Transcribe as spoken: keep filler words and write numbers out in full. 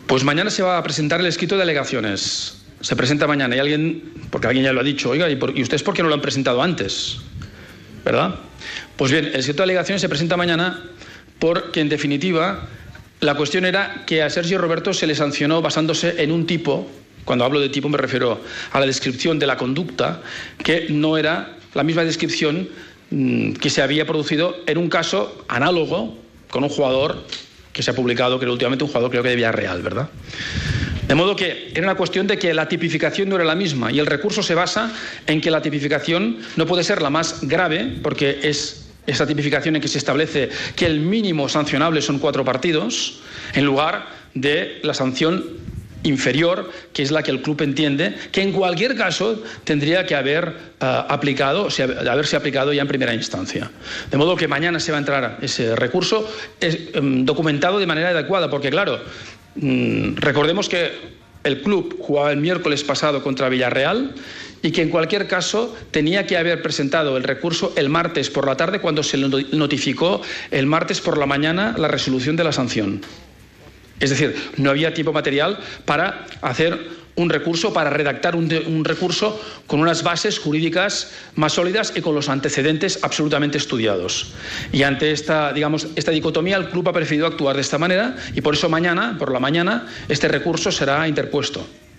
Pues mañana se va a presentar el escrito de alegaciones. Se presenta mañana y alguien, porque alguien ya lo ha dicho, oiga, ¿y, por, ¿y ustedes por qué no lo han presentado antes? ¿Verdad? Pues bien, el escrito de alegaciones se presenta mañana porque, en definitiva, la cuestión era que a Sergi Roberto se le sancionó basándose en un tipo, cuando hablo de tipo me refiero a la descripción de la conducta, que no era la misma descripción mmm, que se había producido en un caso análogo con un jugador que se ha publicado, creo, últimamente, un jugador creo que de Villarreal, ¿verdad? De modo que era una cuestión de que la tipificación no era la misma y el recurso se basa en que la tipificación no puede ser la más grave, porque es esa tipificación en que se establece que el mínimo sancionable son cuatro partidos, en lugar de la sanción inferior, que es la que el club entiende que en cualquier caso tendría que haber uh, aplicado, o sea, haberse aplicado ya en primera instancia. De modo que mañana se va a entrar ese recurso es, um, documentado de manera adecuada, porque claro, um, recordemos que el club jugaba el miércoles pasado contra Villarreal y que en cualquier caso tenía que haber presentado el recurso el martes por la tarde, cuando se notificó el martes por la mañana la resolución de la sanción. Es decir, no había tiempo material para hacer un recurso, para redactar un, de, un recurso con unas bases jurídicas más sólidas y con los antecedentes absolutamente estudiados. Y ante esta, digamos, esta dicotomía, el club ha preferido actuar de esta manera y por eso mañana, por la mañana, este recurso será interpuesto.